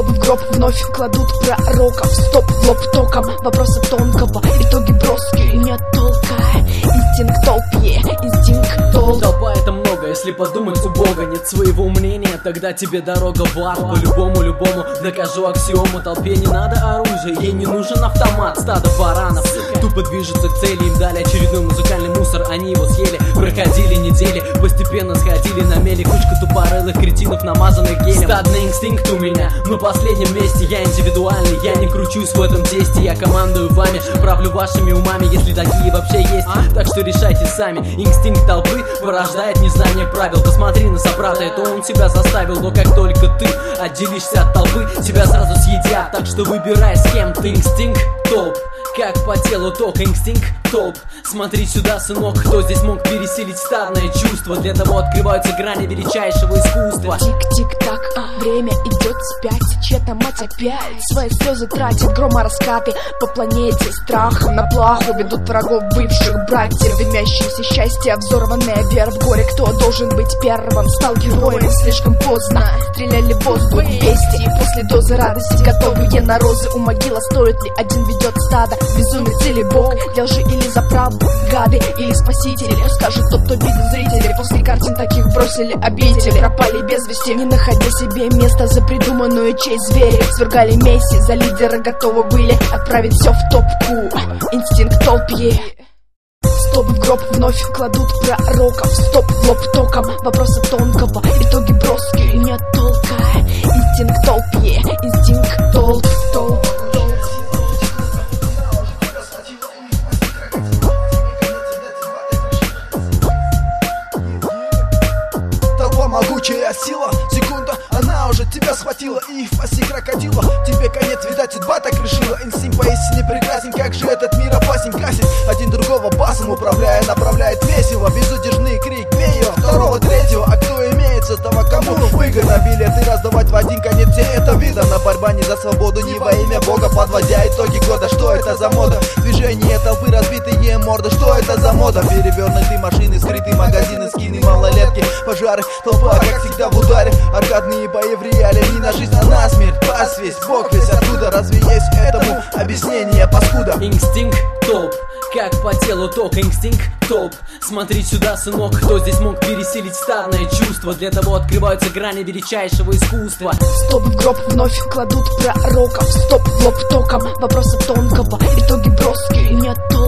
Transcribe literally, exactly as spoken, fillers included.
Стоп, в гроб вновь кладут пророков. Стоп, в лоб током, вопроса тонкого. Итоги броски, нет толка. Инстинкт толпе, инстинкт толп. Толпа это много, если подумать, у Бога нет своего мнения, тогда тебе дорога в ад. По-любому, любому докажу аксиому. Толпе не надо оружия, ей не нужен автомат. Стадо баранов тупо движется к цели. Им дали очередной музыкальный мусор, они его съели. Проходили недели, постепенно сходили на мели. Кучка тупорылых кретинов, намазанных гелем. Стадный инстинкт у меня на последнем месте. Я индивидуальный, я не кручусь в этом тесте. Я командую вами, правлю вашими умами, если такие вообще есть. Так что решайте сами. Инстинкт толпы порождает незнание правил. Посмотри на собрата, это он тебя заставил. Но как только ты отделишься от толпы, тебя сразу съедят. Так что выбирай, с кем ты. Инстинкт толп, как по телу ток. Инстинкт толп. Смотри сюда, сынок, кто здесь мог пересилить стадное чувство? Для того открываются грани величайшего искусства. Тик-тик-так, время идет вспять. Чья-то мать опять свои слезы тратит. Громораскаты по планете, страхом на плаху ведут врагов бывших братьев. Дымящееся счастье, взорванная вера в горе. Кто должен быть первым, стал героем слишком поздно. Стреляли в воздух вести, после дозы радости готовые на розы у могила. Стоит ли один ведет стадо? Безумец или бог? Для лжи или за правду? Гады или спасители? Скажет тот, кто видит зрителей. После картин таких бросили обители, пропали без вести, не находя себе места за придуманную честь. Звери свергали Месси, за лидера готовы были отправить все в топку. Инстинкт толпе. Стоп, в гроб вновь кладут пророков. Стоп, в лоб током, вопроса тонкого. Итоги броски, нет толка. Инстинкт толпе, инстинкт толп, толп. Могучая сила, секунда, она уже тебя схватила. И в пасти крокодила тебе конец, видать, судьба так решила. Инстинкт поистине прекрасен, как же этот мир опасен. Гасит один другого басом, управляя, направляет весело. Безудержный крик бей второго, третьего. А кто имеется, того кому выгодно билеты раздавать в один конец. Все это видно, борьба не за свободу, не во имя Бога. Подводя итоги года, что это за мода? Движение толпы, разбитые морды, что это за мода? Перевернутые машины, скрытые магазины, скины, малолетки, пожары. Толпа, как всегда, в ударе. Аркадные бои в реале, не на жизнь, а на смерть. Пас весь, Бог весь оттуда. Разве есть этому объяснение, паскуда? Инстинкт толп, как по телу ток. Инстинкт толп. Смотри сюда, сынок, кто здесь мог пересилить стадное чувство? Для того открываются грани величайшего искусства. Стоп, в гроб вновь кладут пророков. Стоп, в лоб током, вопроса тонкого. Итоги броски, нет толка.